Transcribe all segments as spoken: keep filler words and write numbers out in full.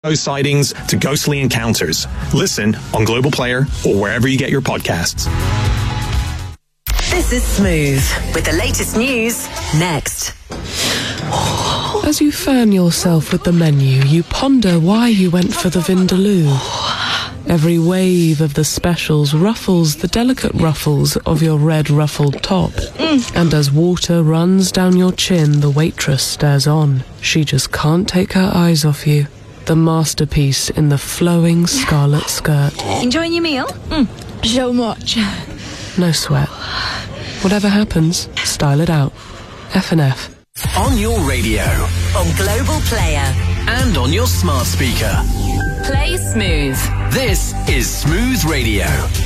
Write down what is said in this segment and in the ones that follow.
Ghost sightings to ghostly encounters. Listen on Global Player or wherever you get your podcasts. This is Smooth with the latest news next. As you fan yourself with the menu, you ponder why you went for the Vindaloo. Every wave of the specials ruffles the delicate ruffles of your red ruffled top. Mm. And as water runs down your chin, the waitress stares on. She just can't take her eyes off you. The masterpiece in the flowing scarlet skirt. Enjoying your meal? Mm. So much. No sweat. Whatever happens, style it out. F and F. On your radio. On Global Player. And on your smart speaker. Play Smooth. This is Smooth Radio.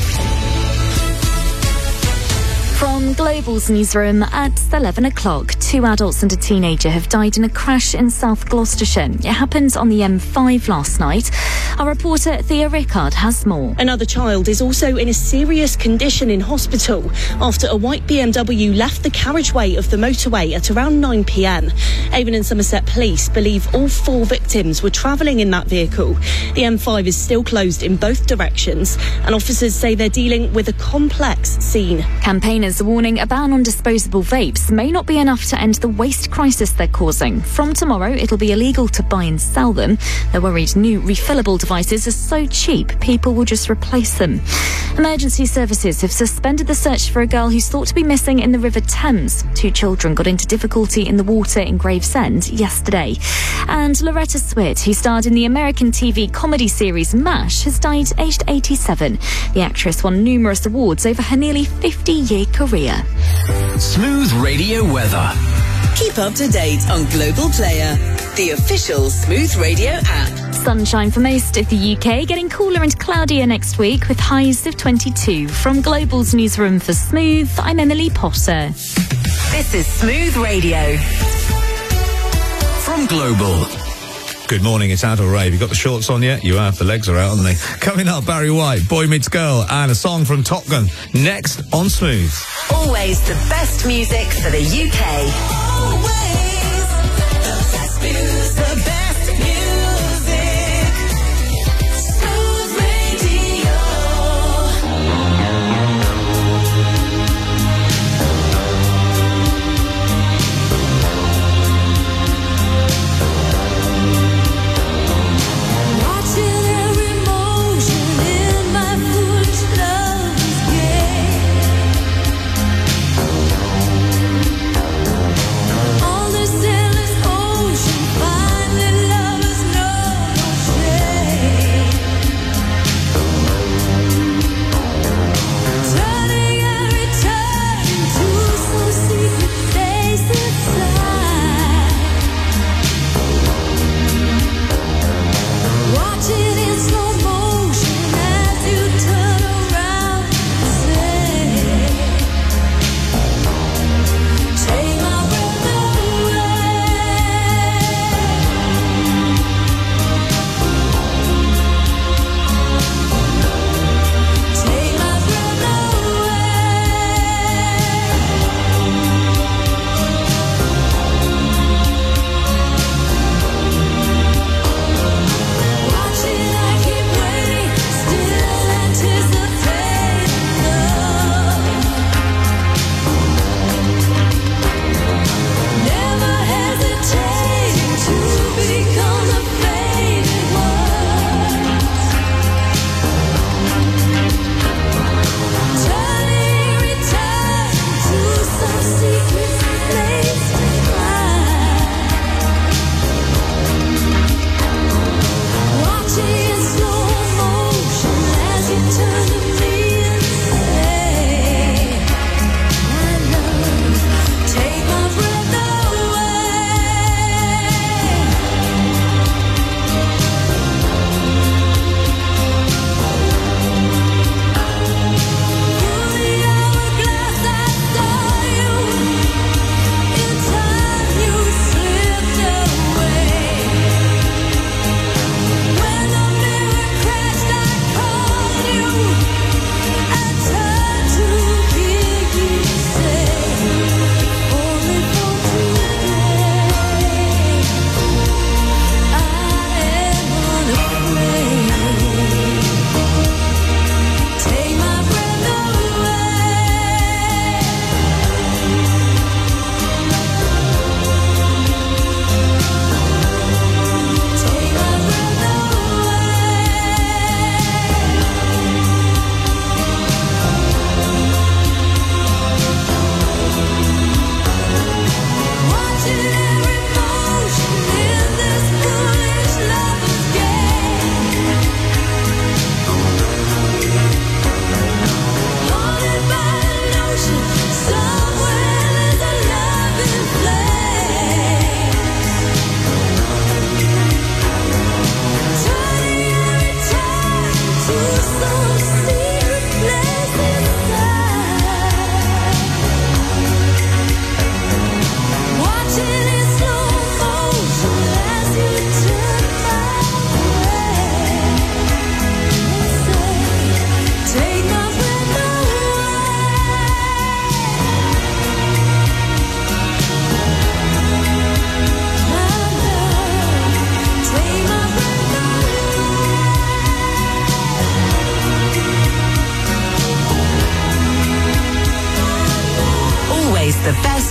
From Global's newsroom at eleven o'clock, two adults and a teenager have died in a crash in South Gloucestershire. It happened on the M five last night. Our reporter Thea Rickard has more. Another child is also in a serious condition in hospital after a white B M W left the carriageway of the motorway at around nine p.m. Avon and Somerset Police believe all four victims were travelling in that vehicle. The M five is still closed in both directions, and officers say they're dealing with a complex scene. Campaigners are warning a ban on disposable vapes may not be enough to end the waste crisis they're causing. From tomorrow, it'll be illegal to buy and sell them. They're worried new refillable devices are so cheap, people will just replace them. Emergency services have suspended the search for a girl who's thought to be missing in the River Thames. Two children got into difficulty in the water in Gravesend yesterday. And Loretta Swit, who starred in the American T V comedy series MASH, has died aged eighty-seven. The actress won numerous awards over her nearly fifty-year career. Smooth Radio weather. Keep up to date on Global Player, the official Smooth Radio app. Sunshine for most of the U K, getting cooler and cloudier next week with highs of twenty-two. From Global's newsroom for Smooth, I'm Emily Potter. This is Smooth Radio. From Global. Good morning, it's Adil Ray. Have you got the shorts on yet? You have. The legs are out, aren't they? Coming up, Barry White, Boy Meets Girl, and a song from Top Gun. Next on Smooth. Always the best music for the U K. Always the best music. The best music. Smooth Radio.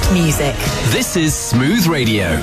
best music. This is Smooth Radio.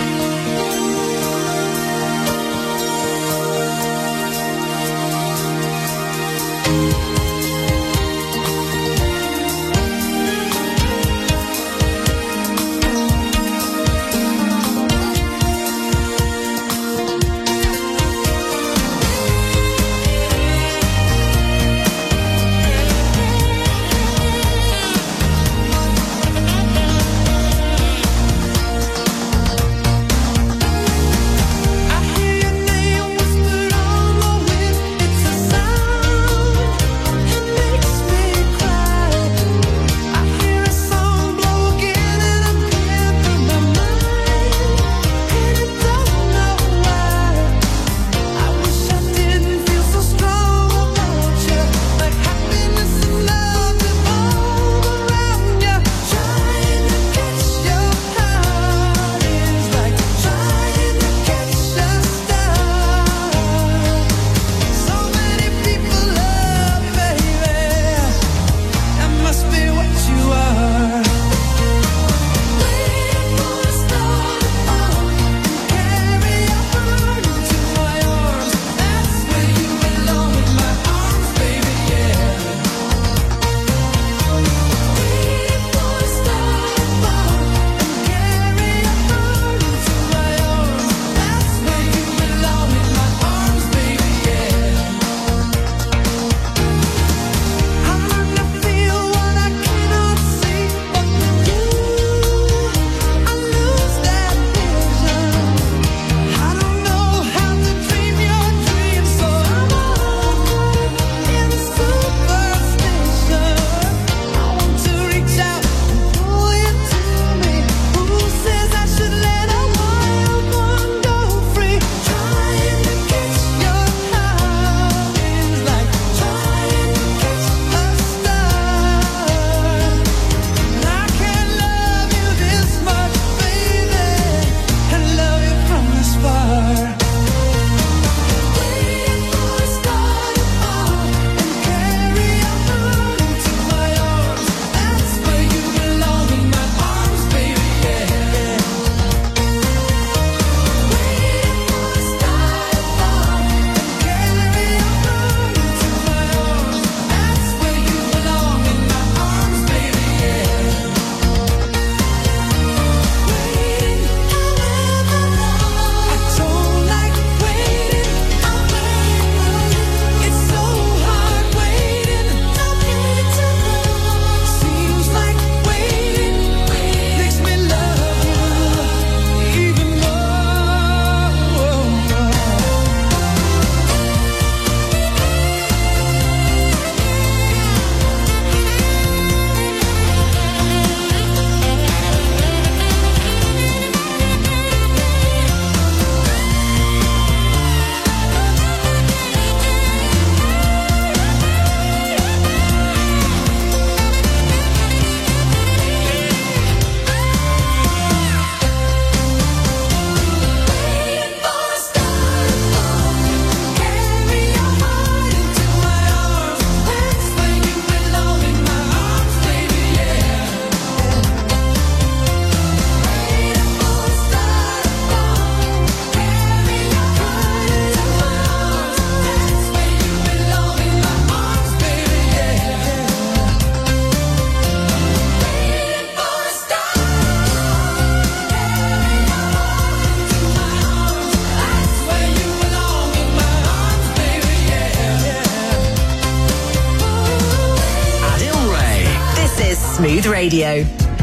Smooth Radio.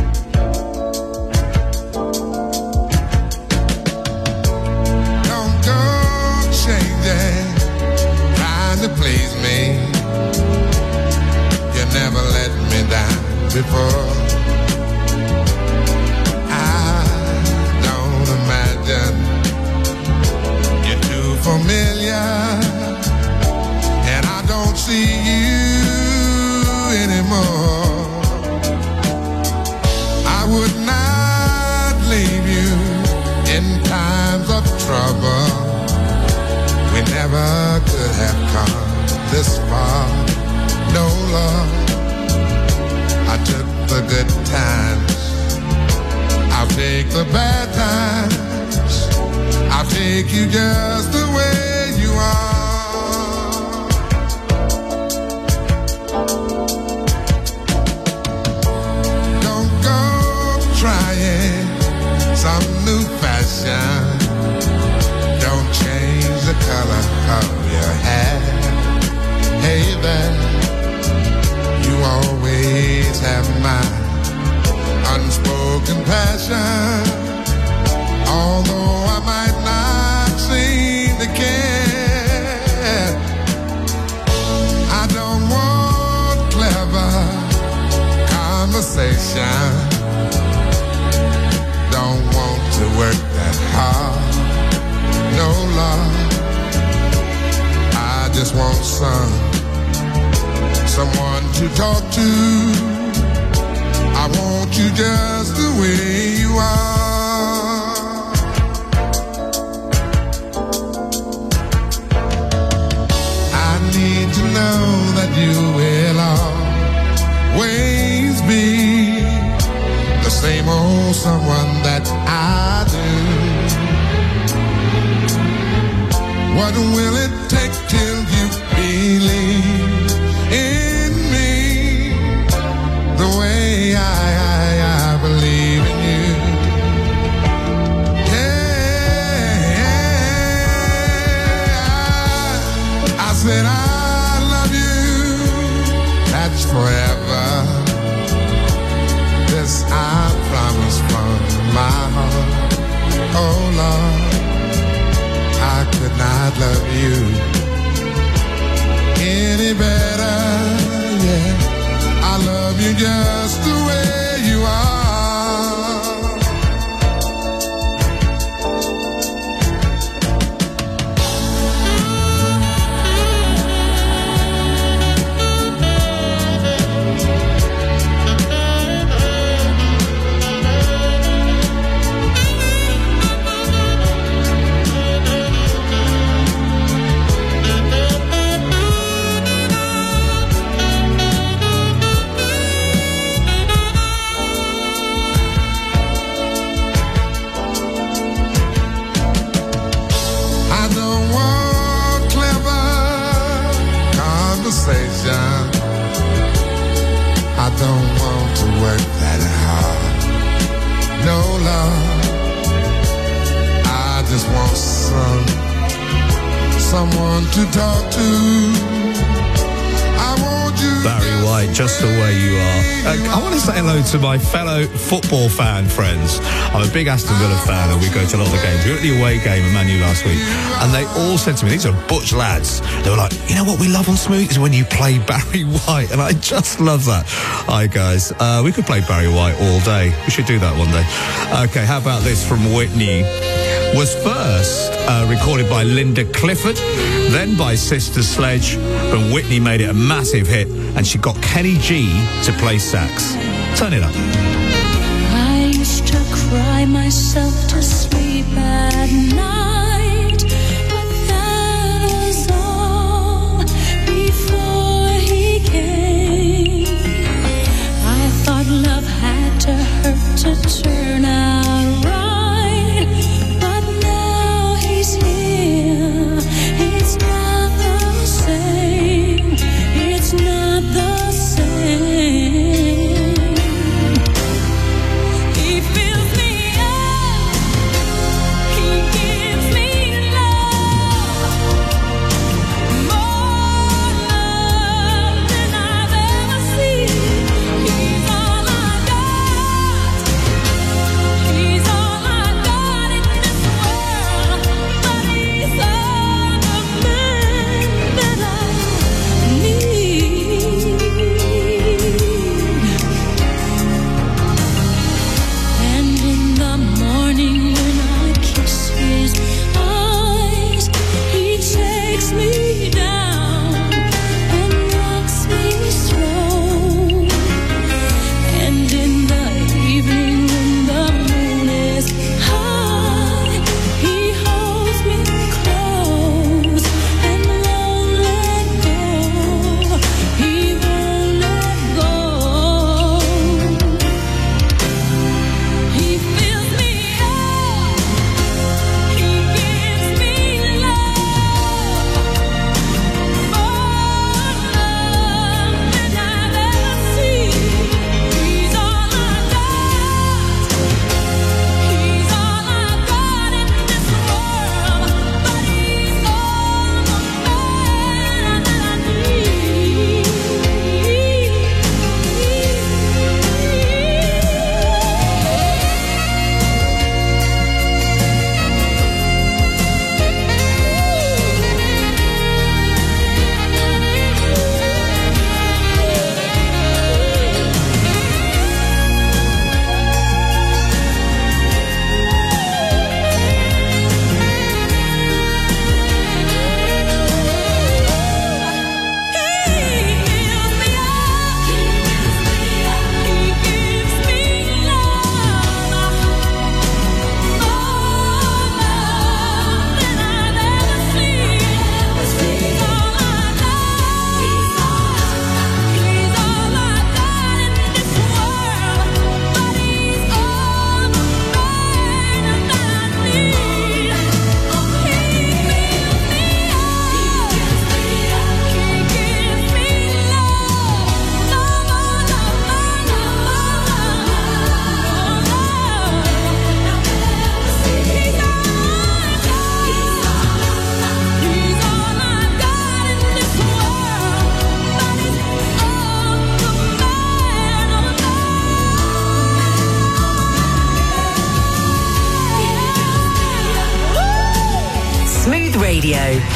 Don't go changing, trying to please me. You never let me down before. I don't imagine you're too familiar, and I don't see you anymore. I would not leave you in times of trouble. We never could have come this far. No love, I took the good times I'll take the bad times. I'll take you just the way you are. Don't go trying some new fashion. Don't change the color of your hair. Hey there, you always have my unspoken passion. Although I might not seem to care, I don't want clever conversation. Don't want to work that hard, no love. I just want some, someone to talk to. I want you just the way you are. I need to know that you will always be the same old someone that I do. What will it take till you believe in me the way I, I, I believe in you? Yeah, I, I said I love you, that's forever. This I promise from my heart. Oh Lord, I could not love you any better, yeah. I love you just the way you are. I don't want to work that hard, no love. I just want some, someone to talk to. I want you. Barry White, just the way you are. Uh, I want to say hello to my fellow football fan friends. I'm a big Aston Villa fan and we go to a lot of the games. We were at the away game at Man U last week and they all said to me, these are butch lads. They were like, you know what we love on Smooth is when you play Barry White, and I just love that. Hi guys, uh, we could play Barry White all day. We should do that one day. Okay, how about this from Whitney? Was first uh, recorded by Linda Clifford, then by Sister Sledge, but Whitney made it a massive hit and she got Kenny G to play sax. Turn it up. I used to cry myself to sleep at night, but that was all before he came. I thought love had to hurt to turn out right, but now he's here. It's not the same. It's not the same. He fills me up. He gives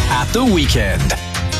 at the weekend.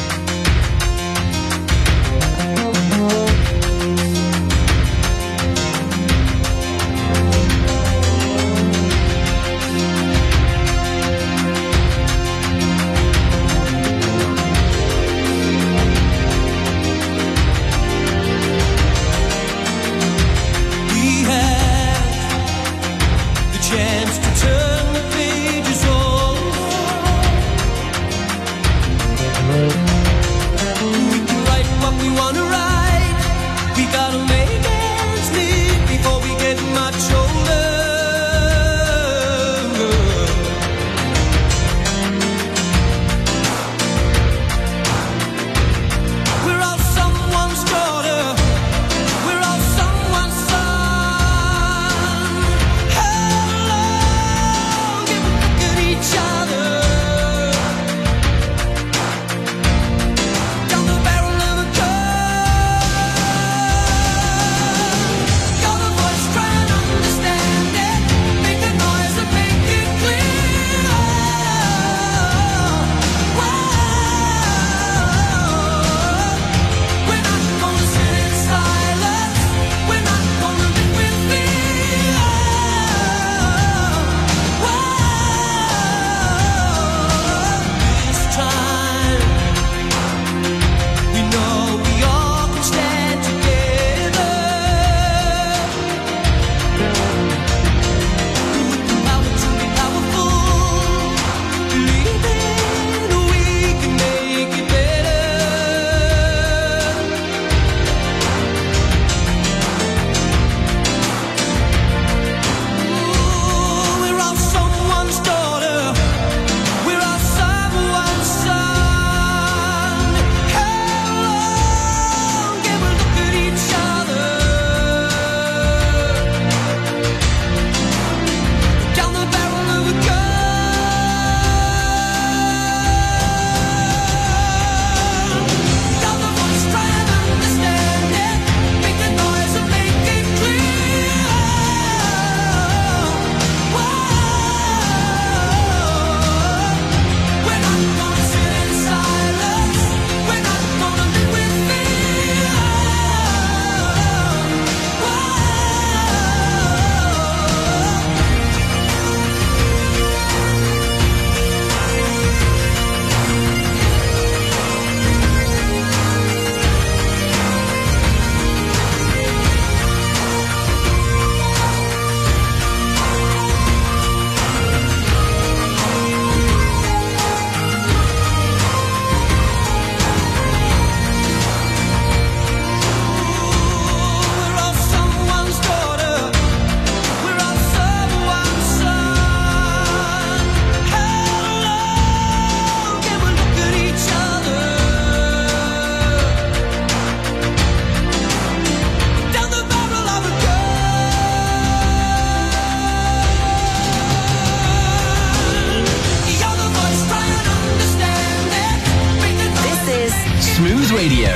Smooth Radio.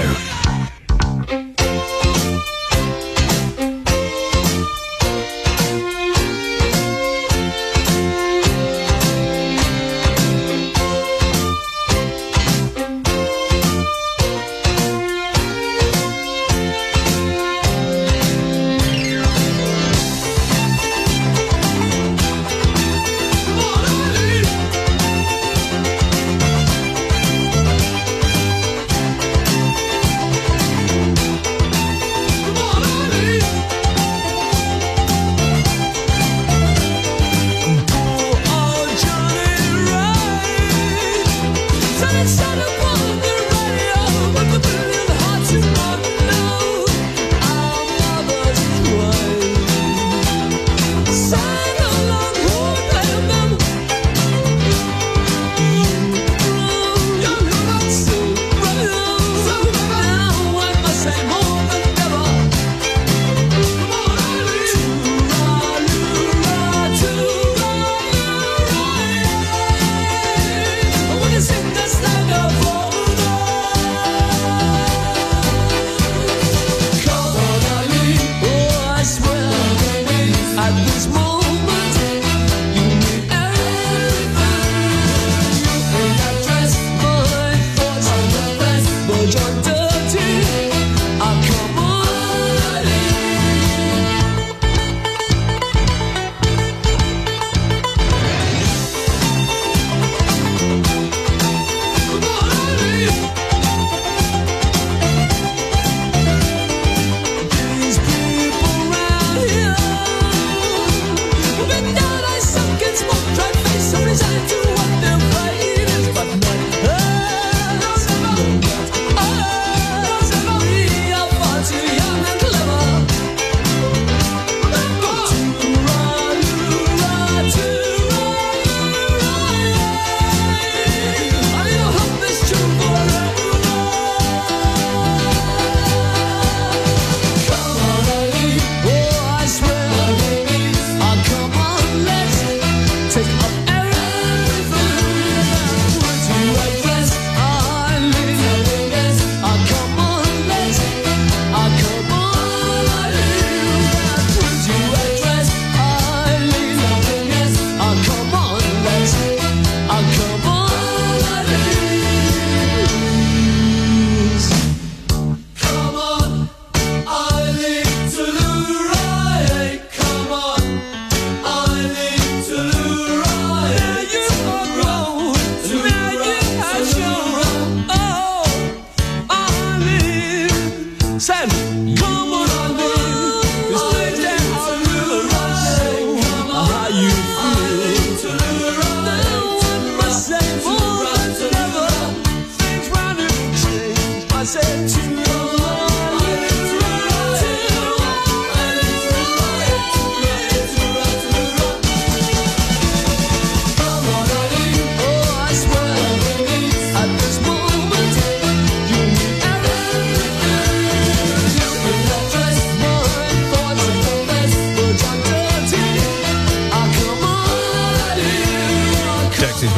Sing the stand up for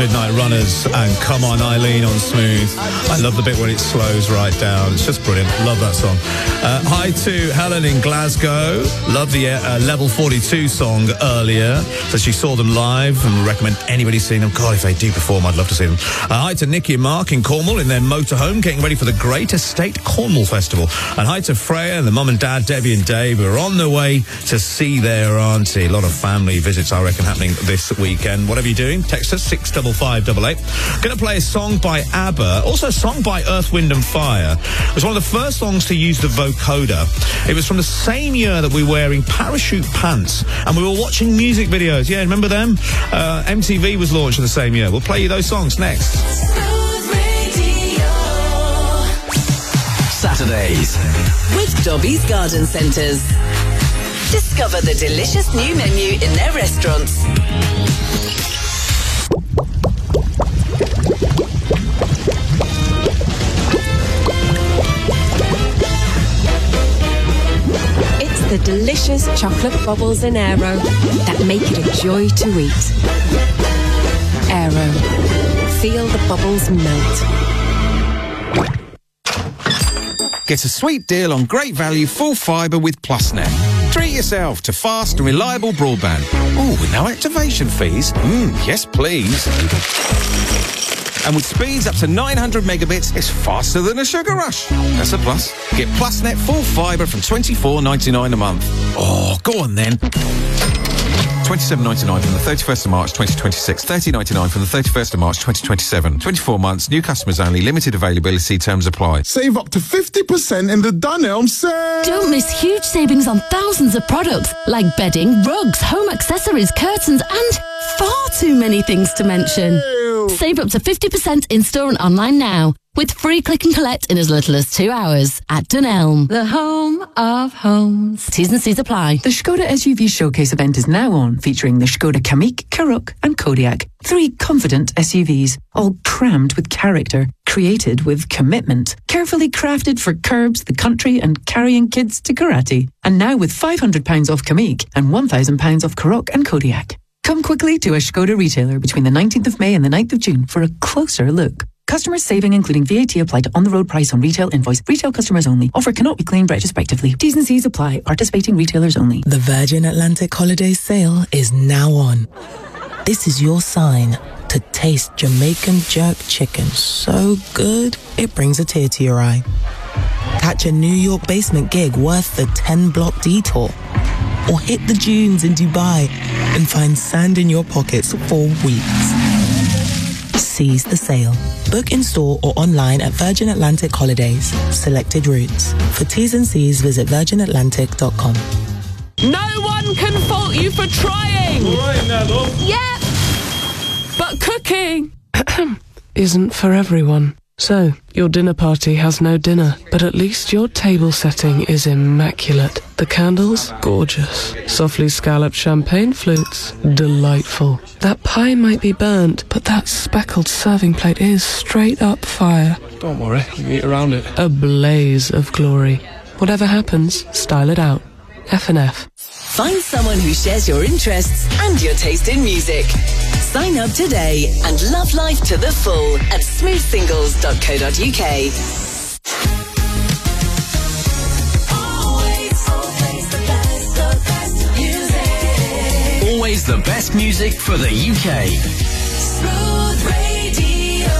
Midnight Runners and Come On Eileen on Smooth. I love the bit when it slows right down. It's just brilliant. Love that song. Uh, hi to Helen in Glasgow. Love the uh, Level forty-two song earlier. So she saw them live and would recommend anybody seeing them. God, if they do perform, I'd love to see them. Uh, hi to Nicky and Mark in Cornwall in their motorhome, getting ready for the Great Estate Cornwall Festival. And hi to Freya and the mum and dad, Debbie and Dave, who are on their way to see their auntie. A lot of family visits, I reckon, happening this weekend. Whatever you're doing, text us six five five eight eight. Going to play a song by ABBA, also a song by Earth, Wind and Fire. It was one of the first songs to use the vocoder. It was from the same year that we were wearing parachute pants and we were watching music videos. Yeah, remember them? Uh, M T V was launched in the same year. We'll play you those songs next. Saturdays with Dobby's Garden Centres. Discover the delicious new menu in their restaurants. It's the delicious chocolate bubbles in Aero that make it a joy to eat. Aero. Feel the bubbles melt. Get a sweet deal on great value full fibre with PlusNet. Treat yourself to fast and reliable broadband. Oh, with no activation fees? Mm, yes, please. And with speeds up to nine hundred megabits, it's faster than a sugar rush. That's a plus. Get PlusNet full fibre from twenty-four ninety-nine a month. Oh, go on then. twenty-seven ninety-nine from the thirty-first of March twenty twenty-six, thirty ninety-nine from the thirty-first of March twenty twenty-seven. twenty-four months, new customers only, limited availability, terms apply. Save up to fifty percent in the Dunelm sale. Don't miss huge savings on thousands of products like bedding, rugs, home accessories, curtains and far too many things to mention. Ew. Save up to fifty percent in-store and online now with free click and collect in as little as two hours at Dunelm. The home of homes. T's and C's apply. The Skoda S U V Showcase event is now on, featuring the Skoda Kamiq, Karoq and Kodiaq. Three confident S U Vs, all crammed with character, created with commitment, carefully crafted for curbs, the country and carrying kids to karate. And now with five hundred pounds off Kamiq and one thousand pounds off Karoq and Kodiaq. Come quickly to a Skoda retailer between the nineteenth of May and the ninth of June for a closer look. Customers saving including V A T applied to on-the-road price on retail invoice. Retail customers only. Offer cannot be claimed retrospectively. T's and C's apply. Participating retailers only. The Virgin Atlantic Holidays sale is now on. This is your sign to taste Jamaican jerk chicken so good it brings a tear to your eye. Catch a New York basement gig worth the ten-block detour. Or hit the dunes in Dubai and find sand in your pockets for weeks. Seize the sale. Book in store or online at Virgin Atlantic Holidays. Selected routes. For T's and C's, visit virgin atlantic dot com. No one can fault you for trying! All right now, love. Yeah! But cooking isn't for everyone. So, your dinner party has no dinner, but at least your table setting is immaculate. The candles, gorgeous. Softly scalloped champagne flutes, delightful. That pie might be burnt, but that speckled serving plate is straight up fire. Don't worry, we can eat around it. A blaze of glory. Whatever happens, style it out. F and F. Find someone who shares your interests and your taste in music. Sign up today and love life to the full at smooth singles dot co dot uk. Always, always the best, the best music. Always the best music for the U K. Smooth Radio.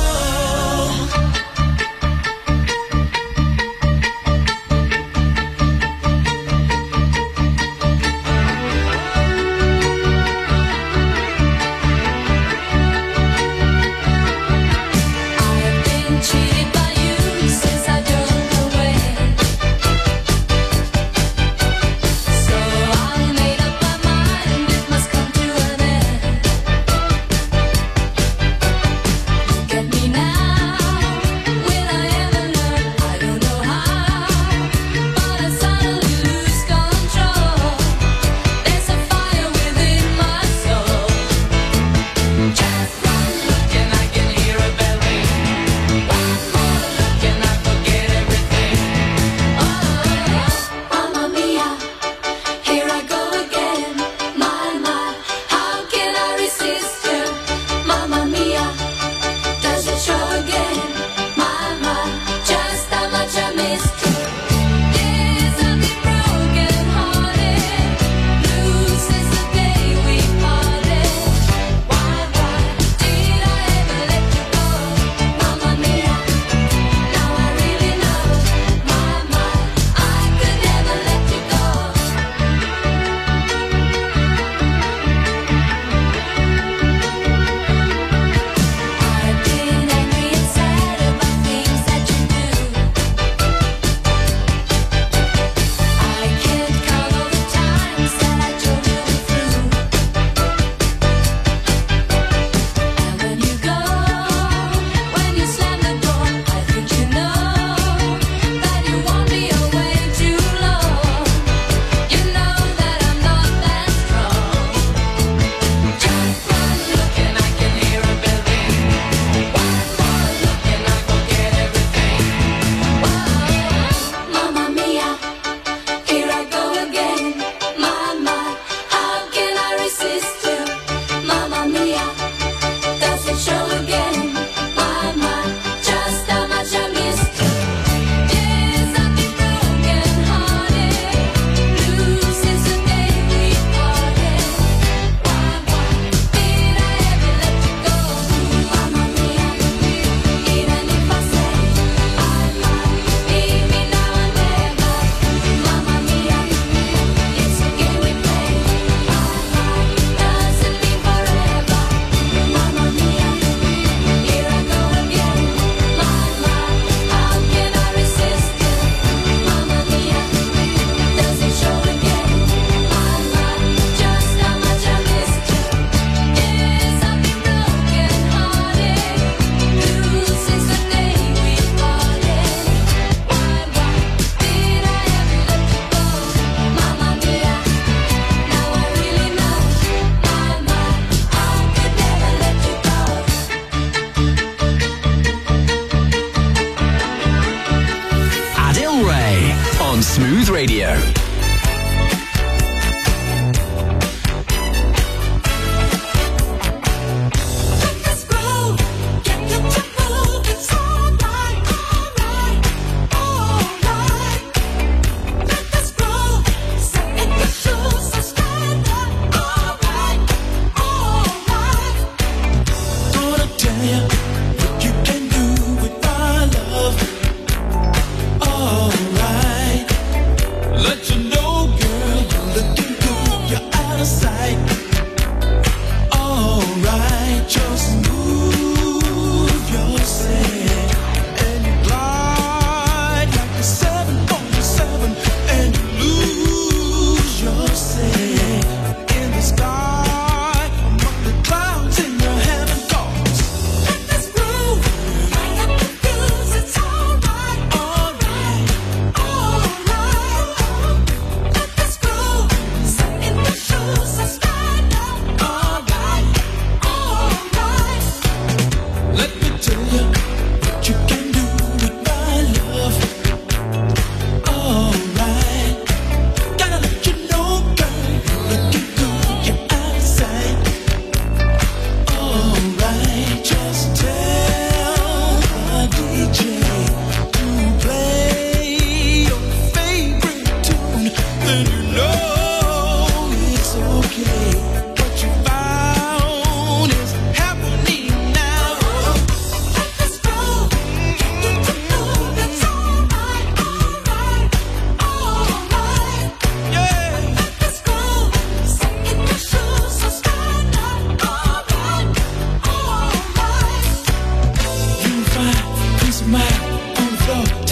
Cheated by you since I drove away. So I made up my mind, it must come to an end.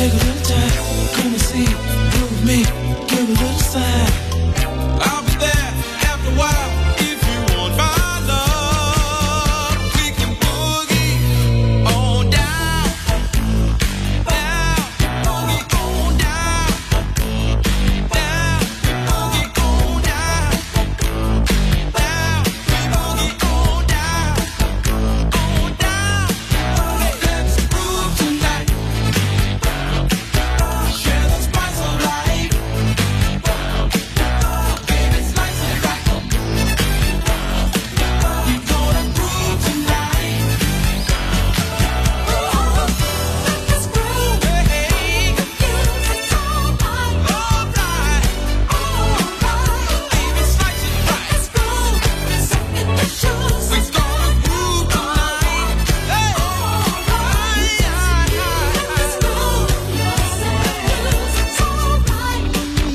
Take a little time, come and see, come with me, give a little sign. I'll be there after a while if you want my love. We can boogie on down, down, boogie on down, down, boogie on down, down, boogie on down, on down. Let's groove tonight. Share the spice of life. Baby, slice it right. You gonna groove tonight. Let's groove, hey. It's all right, all right, all right. Baby, slice it right. Let's groove. There's something that shows. We gonna groove tonight. Hey, all right, let's groove. It's all right,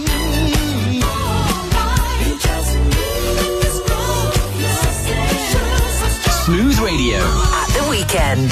all right. You just let's groove. Smooth Radio. At the weekend.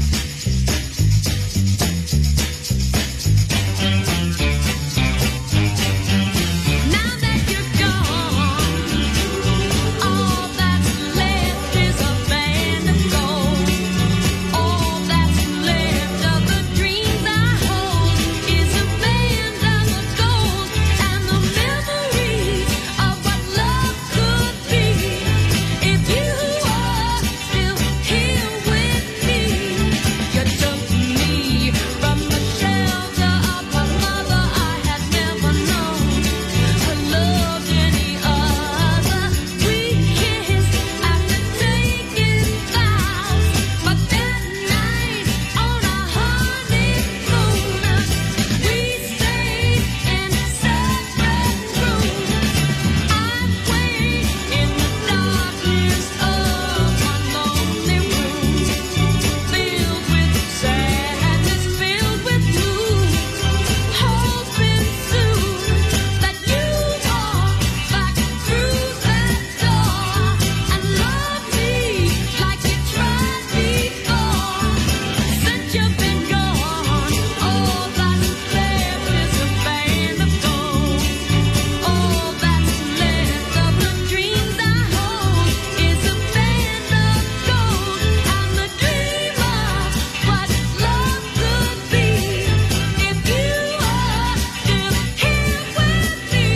Now that you're gone, all that's left is a band of gold. All that's left of the dreams I hold is a band of gold and the memories of what love could be. If you are still here with me, you took me from the shelter of a mother I had never known. I loved any other. We kissed after taking vows, but that night on our honeymoon, we stayed in separate rooms. I wait in the darkness of my lonely room, filled with sadness, filled with gloom, hoping soon that you walk back through that door and love me like you tried before. Since you've been gone, all that's left is a band of gold. All that's left of the dreams I hold is a band of gold and the dream of what love could be. If you are still here with me.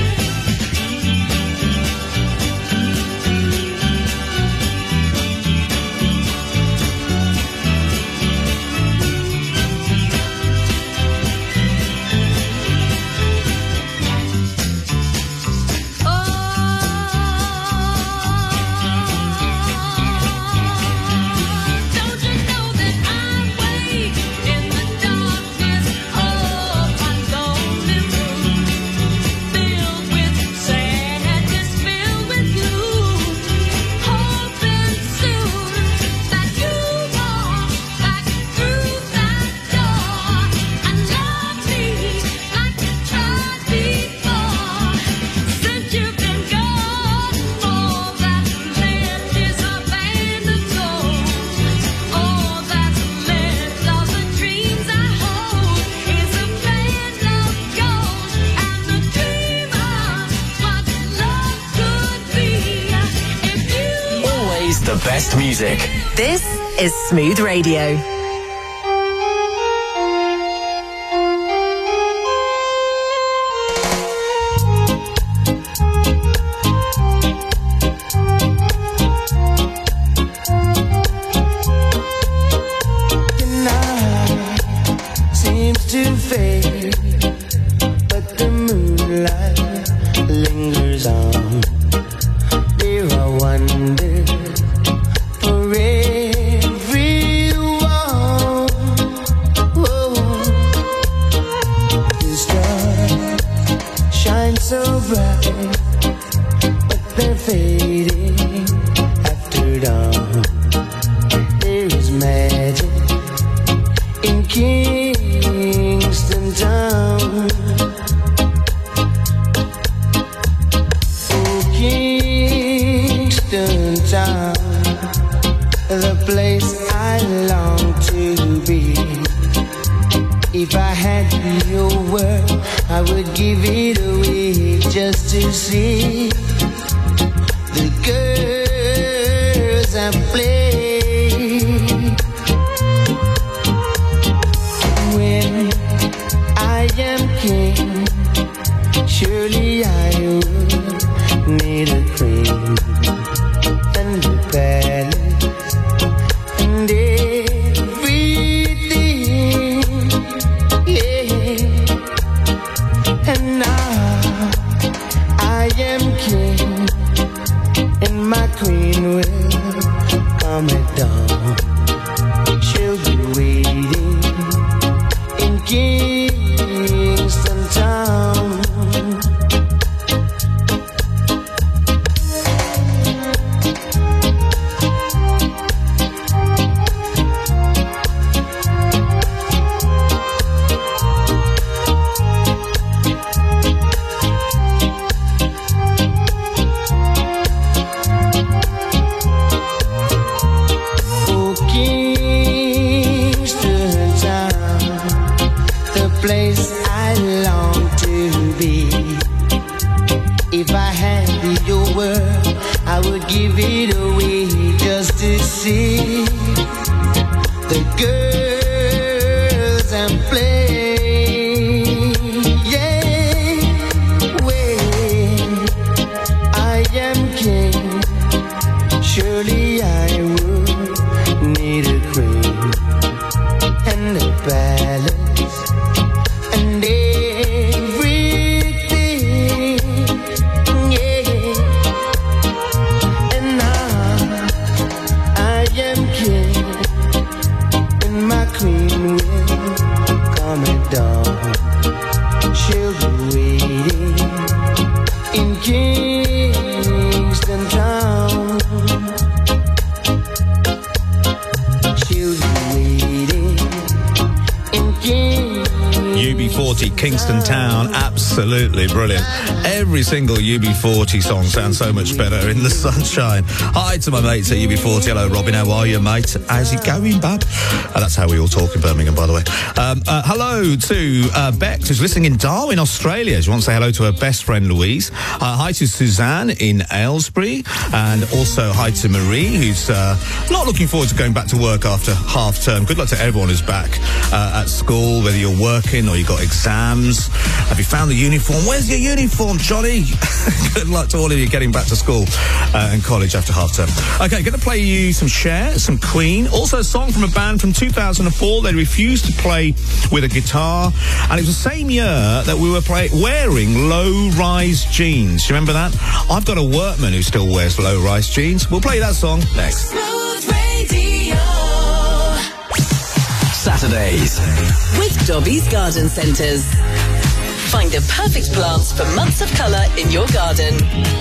Don't you know that I wait in the darkness of my lonely room, filled with sadness, filled with gloom, hoping soon that you walk back through that door and love me like you tried before. Since you've been gone, all that's left is a band of gold. All that's left of the dreams I hold is a band of gold and the dream of what love could be. If you Always the best music. This is Smooth Radio. The night seems to fade, but the moonlight lingers on. There are wonders for everyone. Whoa. The stars shine so bright, but they're fading after dawn. There is magic in Kingston Town. Oh, Kingston Town, the place I long to be. If I had your word, I would give it away just to see the girls I play. When I am king, surely I would need a queen and a palace and everything, yeah. And now I am king, and my queen will come at dawn. She'll be waiting in Kingston Town. Oh, Kingston Town, the place I long to be. If I had your word, I would give it away just to see the girls and play. Yeah, when I am king, surely I would need a queen and a palace and everything, yeah. And now I am king, and my queen will come at dawn. She'll be waiting in Kingston Town. She'll be waiting in Kingston. U B forty, Kingston Town, absolutely brilliant. Every single U B forty song sounds so much better in the sunshine. Hi to my mates at U B forty. Hello, Robin. How are you, mate? How's it going, bud? Uh, that's how we all talk in Birmingham, by the way. Um, uh, hello to uh, Bex, who's listening in Darwin, Australia. She wants to say hello to her best friend, Louise. Uh, hi to Suzanne in Aylesbury. And also hi to Marie, who's uh, not looking forward to going back to work after half term. Good luck to everyone who's back uh, at school, whether you're working or you've got exams. Have you found the uniform? Where's your uniform, Johnny? Good luck to all of you getting back to school uh, and college after half term. Okay, going to play you some Cher, some Queen, also a song from a band from two thousand four. They refused to play with a guitar, and it was the same year that we were play- wearing low-rise jeans. You remember that? I've got a workman who still wears low-rise jeans. We'll play that song next. Smooth Radio. Saturdays. With Dobby's Garden Centres. Find the perfect plants for months of colour in your garden.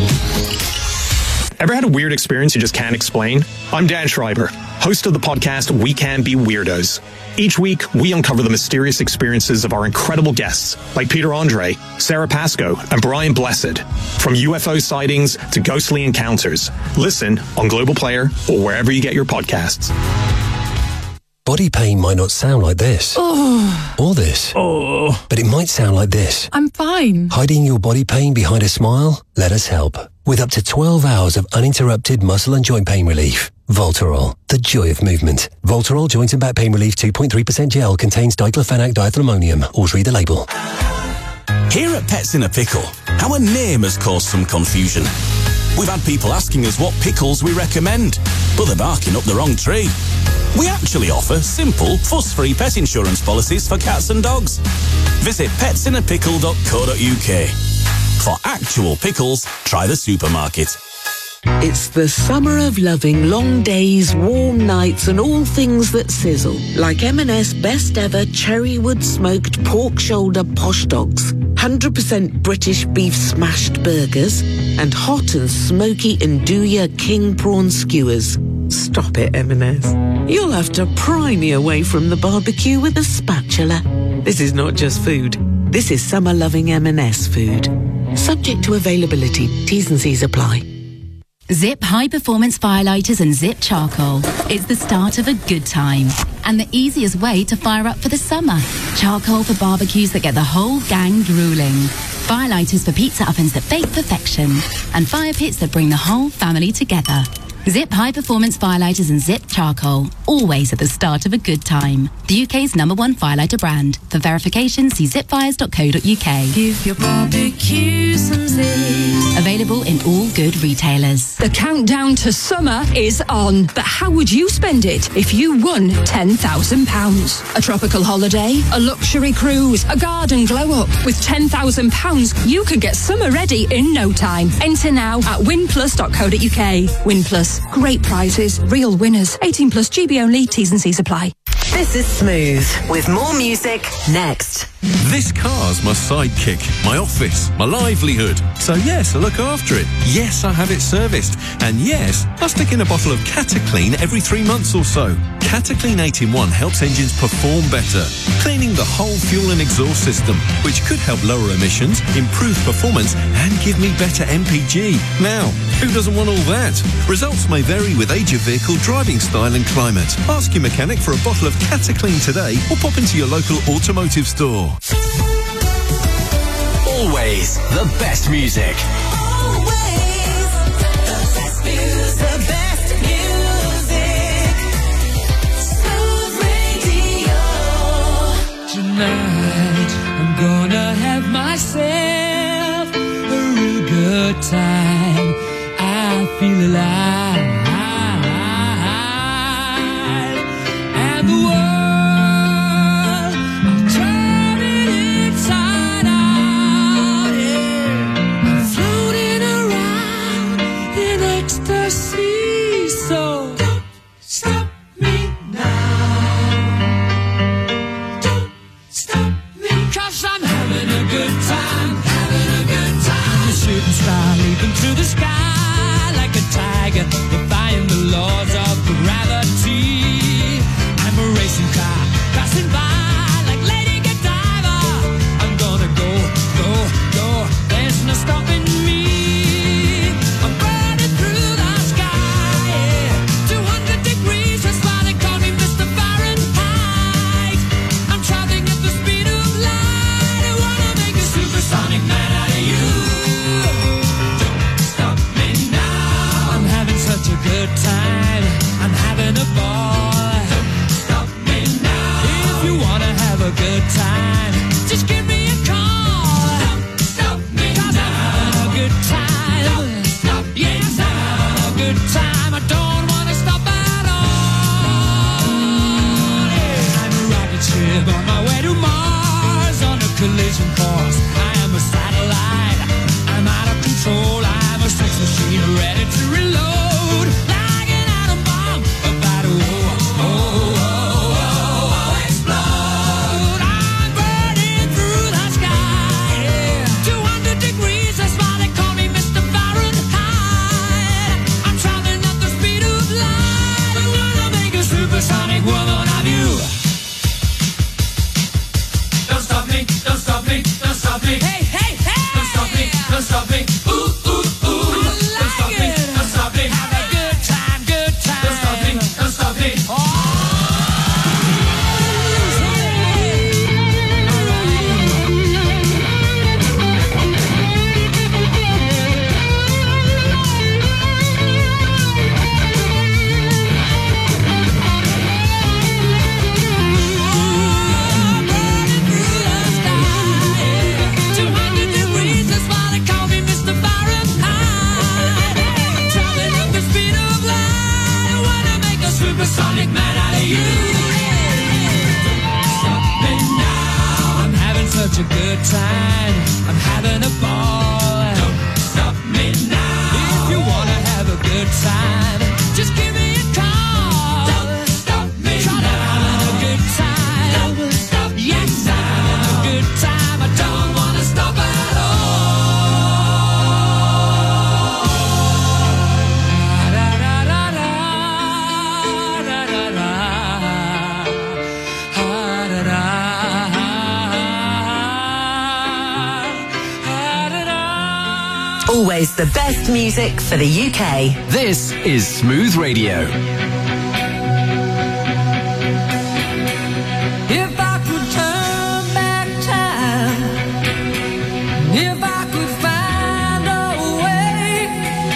Ever had a weird experience you just can't explain? I'm Dan Schreiber, host of the podcast We Can Be Weirdos. Each week, we uncover the mysterious experiences of our incredible guests, like Peter Andre, Sarah Pascoe, and Brian Blessed. From U F O sightings to ghostly encounters. Listen on Global Player or wherever you get your podcasts. Body pain might not sound like this. Oh. Or this. Oh. But it might sound like this. I'm fine. Hiding your body pain behind a smile? Let us help. With up to twelve hours of uninterrupted muscle and joint pain relief. Voltarol, the joy of movement. Voltarol Joint and Back Pain Relief two point three percent gel contains diclofenac diethylmonium. Always read the label. Here at Pets in a Pickle, our name has caused some confusion. We've had people asking us what pickles we recommend, but they're barking up the wrong tree. We actually offer simple, fuss-free pet insurance policies for cats and dogs. Visit pets in a pickle dot co dot uk. For actual pickles, try the supermarket. It's the summer of loving long days, warm nights and all things that sizzle. Like M and S best ever cherrywood smoked pork shoulder posh dogs, one hundred percent British beef smashed burgers and hot and smoky Nduja king prawn skewers. Stop it, M and S. You'll have to pry me away from the barbecue with a spatula. This is not just food. This is summer loving M and S food. Subject to availability. T's and C's apply. Zip High Performance Firelighters and Zip Charcoal. It's the start of a good time and the easiest way to fire up for the summer. Charcoal for barbecues that get the whole gang drooling. Firelighters for pizza ovens that bake perfection. And fire pits that bring the whole family together. Zip High Performance Firelighters and Zip Charcoal. Always at the start of a good time. The U K's number one firelighter brand. For verification, see zip fires dot co dot uk. Give your barbecue some zip. Available in all good retailers. The countdown to summer is on. But how would you spend it if you won ten thousand pounds? A tropical holiday, a luxury cruise, a garden glow-up. With ten thousand pounds, you could get summer ready in no time. Enter now at win plus dot co dot uk. Win Plus. Great prizes, real winners. eighteen plus, G B only, T's and C's apply. This is Smooth, with more music next. This car's my sidekick, my office, my livelihood. So yes, I look after it. Yes, I have it serviced. And yes, I stick in a bottle of Cataclean every three months or so. Cataclean eight in one helps engines perform better, cleaning the whole fuel and exhaust system, which could help lower emissions, improve performance, and give me better M P G. Now, who doesn't want all that? Results may vary with age of vehicle, driving style and climate. Ask your mechanic for a bottle of Cataclean today or pop into your local automotive store. Always the best music. Always the best music. The best music. Smooth Radio. Tonight I'm gonna have myself a real good time. I feel alive. And the world, I'm turning inside out, yeah. I'm floating around in ecstasy. So don't stop me now. Don't stop me, 'cause I'm having a good time, having a good time. The shooting star leaping through the sky like a tiger, defying the laws of gravity. I'm a racing car passing by like Lady Godiva. I'm gonna go, go, go. There's no stopping me. I'm burning through the sky, yeah. two hundred degrees, that's why they call me Mister Fahrenheit. I'm traveling at the speed of light. I wanna make a supersonic man out of you. Don't stop me now. I'm having such a good time. I'm having a ball. A good time, just give me a call. Don't stop me, 'cause I'm having a good time. Don't stop, yes, I'm having a good time. I don't wanna stop at all. Yeah. I'm a rocket ship on my way to Mars on a collision course. I am a satellite. I'm out of control. I'm a sex machine ready to reload like an atom bomb about to oh, oh, oh. Supersonic woman of you. Don't stop me, don't stop me, don't stop me. Hey, hey, hey! Don't stop me, don't stop me. Ooh, ooh, ooh. I like don't stop it. me, don't stop me. Have a good time, good time. Don't stop me, don't stop me. Oh. Supersonic man out of you. Stop me now. I'm having such a good time. I'm having a ball. Don't stop me now. If you wanna have a good time, just give me a call. Don't stop me now. I'm having a good time. Don't stop. Yes, I'm having a good time. I don't wanna stop at all. Da, da, Always the best music for the U K. This is Smooth Radio. If I could turn back time, if I could find a way,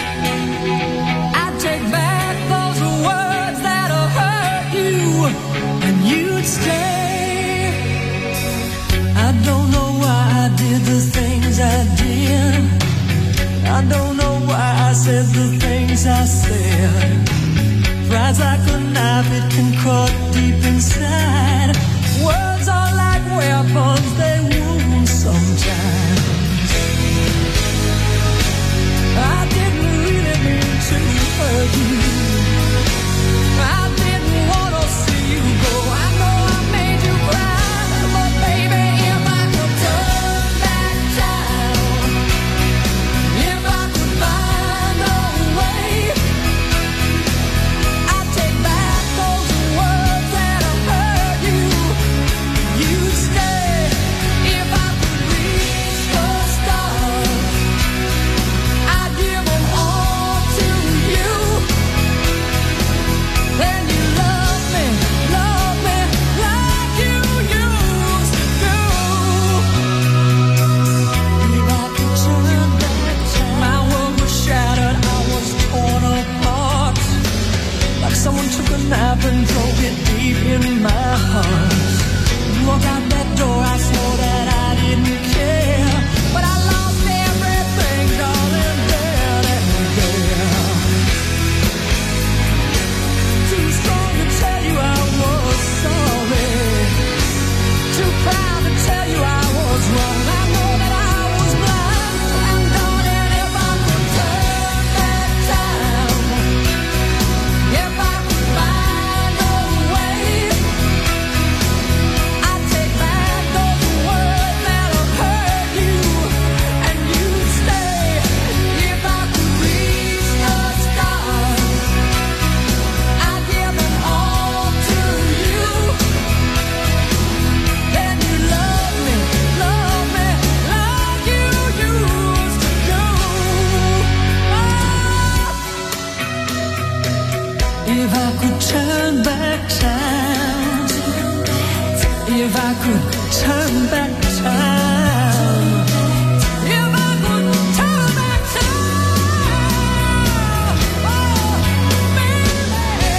I'd take back those words that hurt you, and you'd stay. I don't know why I did the things I did. I don't know why I said the things I said. Pride's like a knife, it can cut deep inside. Words are like weapons, they wound sometimes. I didn't really mean to hurt you. I didn't want to see you go. I know I made you cry, but baby, if I could turn back time, if I could find a way, I'd take back those words that have hurt you. You'd stay. If I could reach the stars, I'd give them all to you. Then you love me, love me like you used to do. If I could turn back time, my world was shattered, I was torn apart. Like someone took a knife and drove it deep in my heart. Walk out that door, I swore that I didn't care, but I lost everything, darling, then and there. Too strong to tell you I was sorry, too proud to tell you I was wrong. I know that I was blind, and darling, if I could turn back time, if I could find a way, I'd take back those words that have hurt you, and you'd stay. If I could reach the stars, I'd give them all to you. Then you love me, love me like you used to do. If I could turn back time, if I could turn back time, if I could turn back time, oh, baby.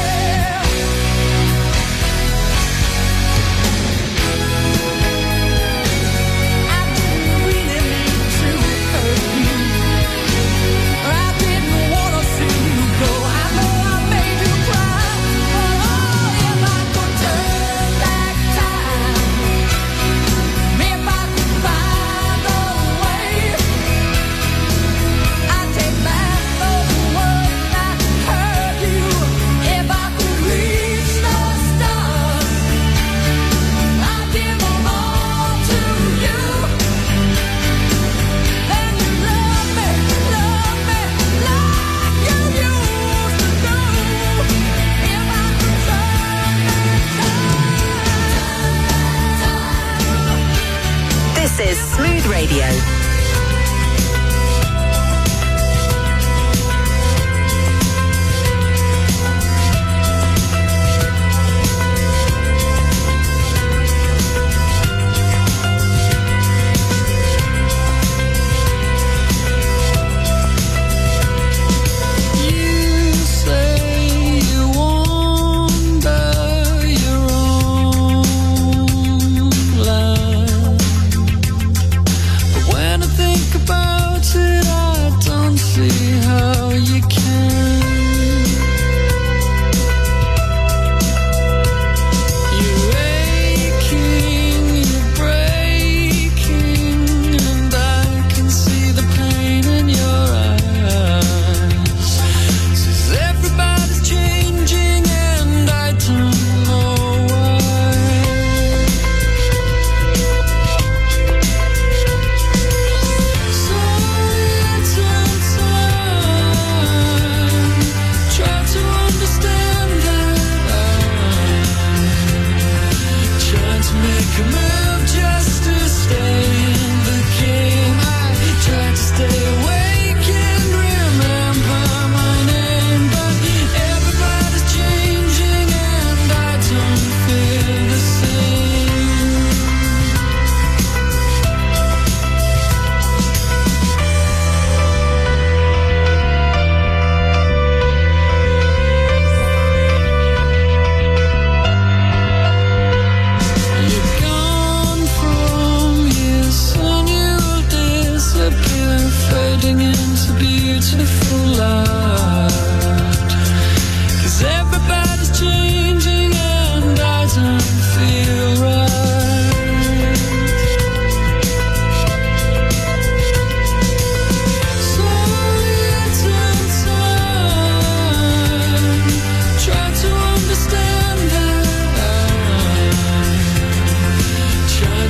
I didn't really mean to hurt you. I didn't want to see you go. I know I made you cry, but oh, if I could turn back time, if I could find a way, I'd take back those words that hurt you. If I could reach the stars, I'd give them all to you. Then you love me, love me like you used to do. If I could turn back time. This is Smooth Radio. You say you wander your own line, but when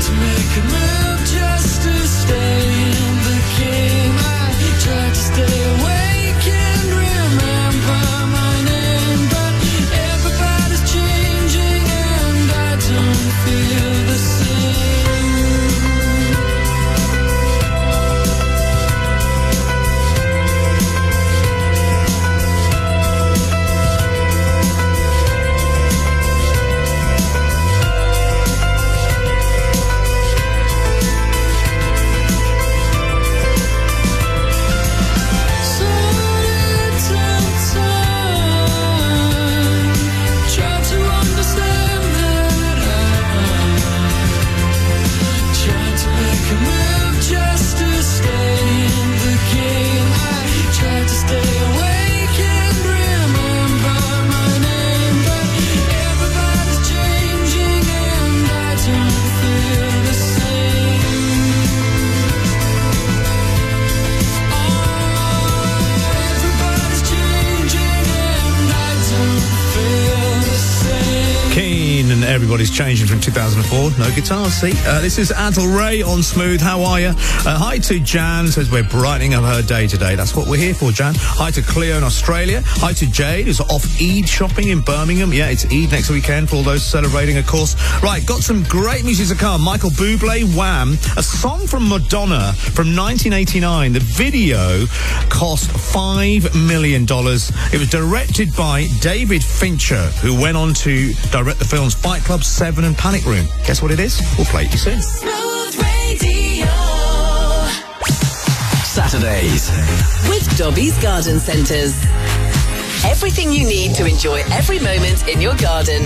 to make a move just to stay in the game. I tried to stay awake and remember my name, but everybody's changing and I don't feel the same. Everybody's changing from two thousand four. No guitars, see? Uh, this is Adel Ray on Smooth. How are you? Uh, hi to Jan, says we're brightening up her day today. That's what we're here for, Jan. Hi to Cleo in Australia. Hi to Jade, who's off Eid shopping in Birmingham. Yeah, it's Eid next weekend for all those celebrating, of course. Right, got some great music to come. Michael Bublé, Wham, a song from Madonna from nineteen eighty-nine. The video cost five million dollars. It was directed by David Fincher, who went on to direct the films Fight Club, Seven and Panic Room. Guess what it is? We'll play it you soon. Smooth Radio. Saturdays. With Dobby's Garden Centres. Everything you need to enjoy every moment in your garden.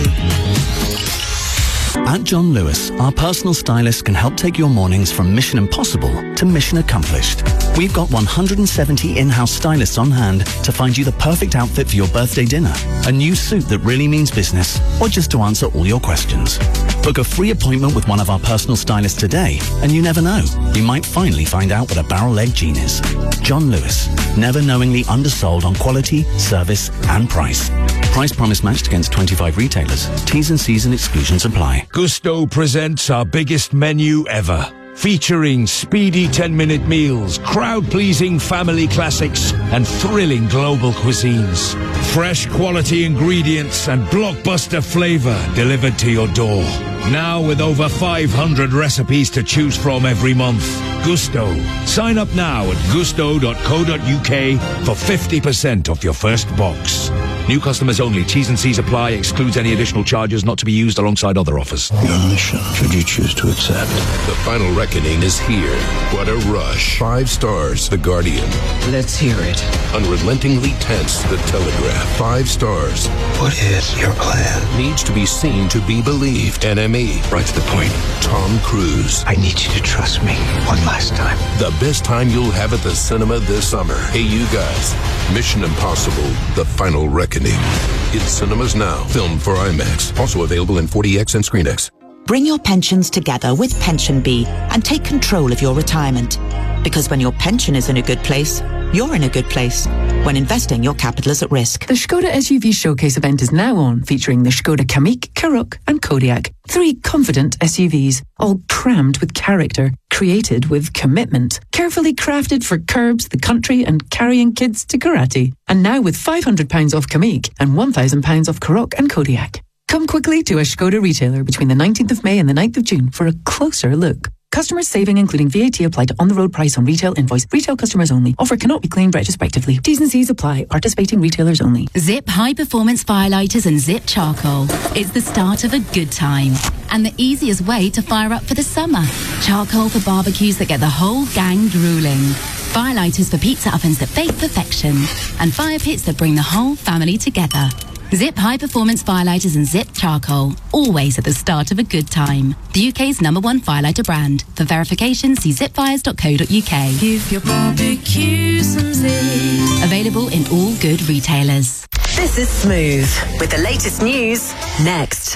At John Lewis, our personal stylist can help take your mornings from mission impossible to mission accomplished. We've got one hundred seventy in-house stylists on hand to find you the perfect outfit for your birthday dinner, a new suit that really means business, or just to answer all your questions. Book a free appointment with one of our personal stylists today, and you never know, you might finally find out what a barrel-leg jean is. John Lewis, never knowingly undersold on quality, service, and price. Price promise matched against twenty-five retailers. T's and C's and exclusions apply. Gusto presents our biggest menu ever. Featuring speedy ten-minute meals, crowd-pleasing family classics, and thrilling global cuisines. Fresh quality ingredients and blockbuster flavor delivered to your door. Now with over five hundred recipes to choose from every month. Gusto. Sign up now at gusto dot co dot uk for fifty percent off your first box. New customers only. T's and C's apply. Excludes any additional charges not to be used alongside other offers. Your mission, should you choose to accept. The final reckoning is here. What a rush. Five stars, The Guardian. Let's hear it. Unrelentingly tense, The Telegraph. Five stars. What is your plan? Needs to be seen to be believed. N M E. Right to the point. Tom Cruise. I need you to trust me one last time. The best time you'll have at the cinema this summer. Hey, you guys. Mission Impossible, The Final Reckoning. In cinemas now. Filmed for IMAX. Also available in forty X and ScreenX. Bring your pensions together with Pension Bee and take control of your retirement. Because when your pension is in a good place, you're in a good place. When investing, your capital is at risk. The Skoda S U V Showcase event is now on, featuring the Skoda Kamiq, Karoq and Kodiaq. Three confident S U Vs, all crammed with character, created with commitment, carefully crafted for curbs, the country and carrying kids to karate. And now with five hundred pounds off Kamiq and one thousand pounds off Karoq and Kodiaq. Come quickly to a Skoda retailer between the nineteenth of May and the ninth of June for a closer look. Customers saving including V A T applied to on-the-road price on retail invoice. Retail customers only. Offer cannot be claimed retrospectively. T's and C's apply. Participating retailers only. Zip High Performance Firelighters and Zip Charcoal. It's the start of a good time and the easiest way to fire up for the summer. Charcoal for barbecues that get the whole gang drooling. Firelighters for pizza ovens that bake perfection. And fire pits that bring the whole family together. Zip High Performance Firelighters and Zip Charcoal. Always at the start of a good time. The U K's number one firelighter brand. For verification, see zip fires dot co dot uk. Give your barbecue some zip. Available in all good retailers. This is Smooth with the latest news next.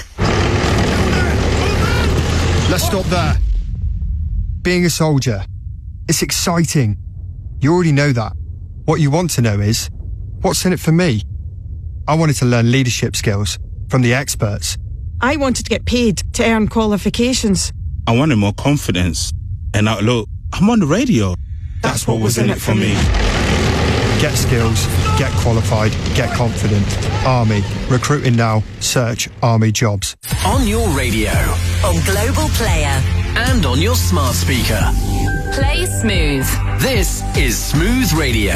Let's stop there. Being a soldier, it's exciting. You already know that. What you want to know is, what's in it for me? I wanted to learn leadership skills from the experts. I wanted to get paid to earn qualifications. I wanted more confidence. And I, look, I'm on the radio. That's what was in it for me. Get skills, get qualified, get confident. Army. Recruiting now. Search Army Jobs. On your radio, On Global Player. and on your smart speaker. Play Smooth. This is Smooth Radio.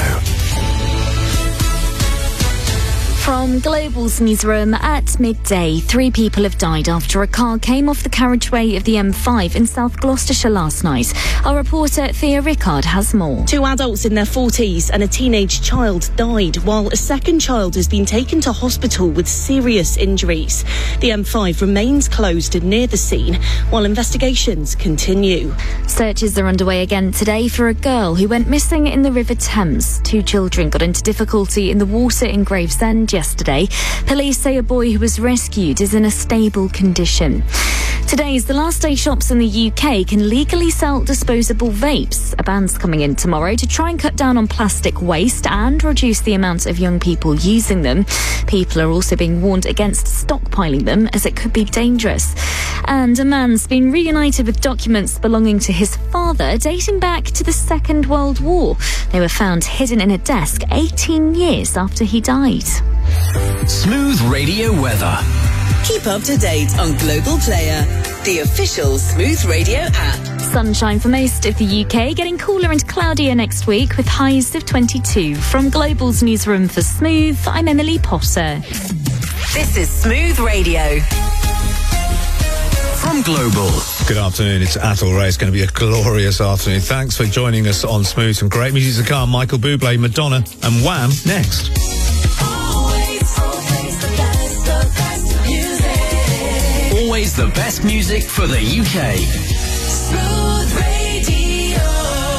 From Global's newsroom at midday, three people have died after a car came off the carriageway of the M five in South Gloucestershire last night. Our reporter Thea Rickard has more. Two adults in their forties and a teenage child died, while a second child has been taken to hospital with serious injuries. The M five remains closed near the scene while investigations continue. Searches are underway again today for a girl who went missing in the River Thames. Two children got into difficulty in the water in Gravesend yesterday. Police say a boy who was rescued is in a stable condition. Today is the last day shops in the U K can legally sell disposable vapes. A ban's coming in tomorrow to try and cut down on plastic waste and reduce the amount of young people using them. People are also being warned against stockpiling them as it could be dangerous. And a man's been reunited with documents belonging to his father dating back to the Second World War. They were found hidden in a desk eighteen years after he died. Smooth Radio weather. Keep up to date on Global Player, the official Smooth Radio app. Sunshine for most of the U K, getting cooler and cloudier next week with highs of twenty-two. From Global's newsroom for Smooth, I'm Emily Potter. This is Smooth Radio. From Global. Good afternoon, it's Atul Ray. It's going to be a glorious afternoon. Thanks for joining us on Smooth. Some great music to come. Michael Bublé, Madonna and Wham next. Always the best music for the U K. Smooth Radio.